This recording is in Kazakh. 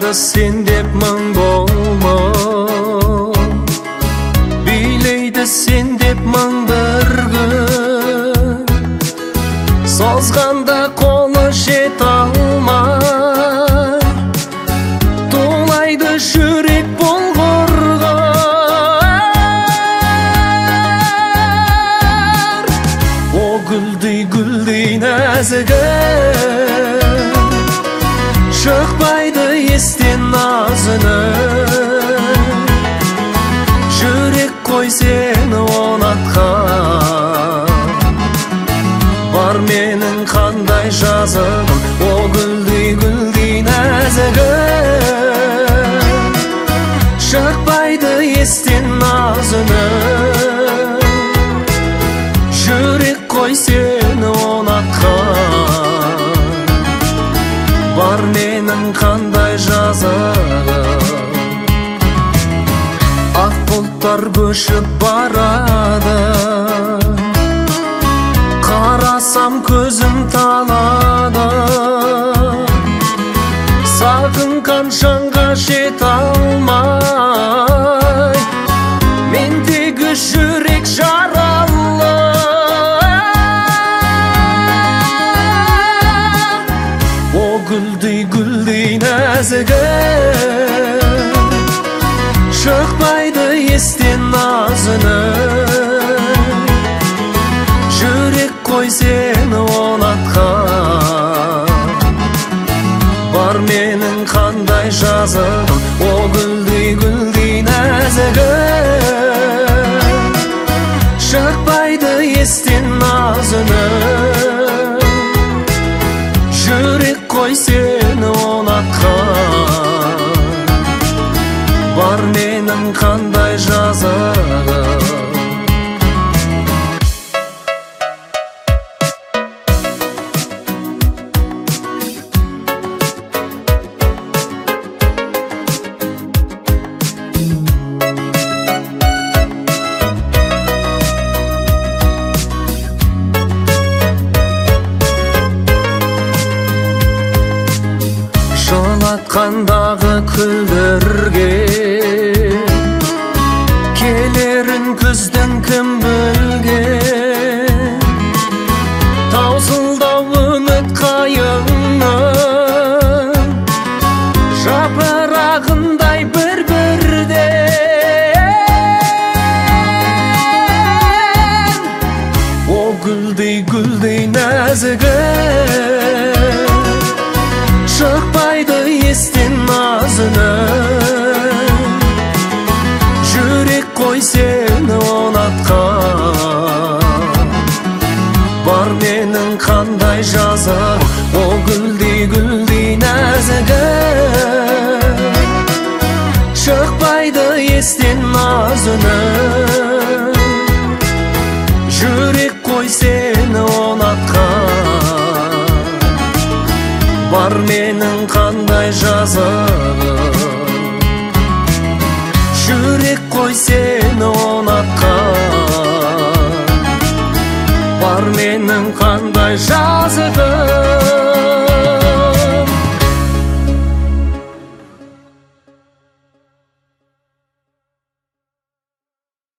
Шақпайды сен деп мың болма, билейді сен деп мың бір күн. Созғанда қолы жет алмай, тулайды жүрек болғырға. О гүлдей нәзігім, шықпайды естен назыны. Жүрек қой сені ұнатқан, бар менің қандай жазығым. О гүлдей нәзігім, шықпайды естен назыны. Жүрек қой сені ұнатқан, бар менің қандай жазығым. Ақ бұлттар көшіп барады, қарасам көзім талады. Сағынған жанға жете алмай, мендегі жүрек жаралы. О гүлдей нәзігім, шықпайды естен назыны. Жүрек қой сені ұнатқан, бар менің қандай жазығым. О гүлдей нәзігім, шықпайды естен назыны. Жүрек қой сені ұнатқан, бар менің қандай жазығым. Жылатқандағы күлдірге, келерін күздің кім білген. Таусылдау үміт қайыңның, жапырағындай бір-бірден. О гүлдей нәзігім, шықпайды естен назыны. Жүрек қой сені ұнатқан, бар менің қандай жазығым. О гүлдей нәзігім, шықпайды естен назыны. Жүрек қой сені ұнатқан, бар менің қандай жазығым. Жүрек қой сені ұнатқан, бар менің қандай жазығым.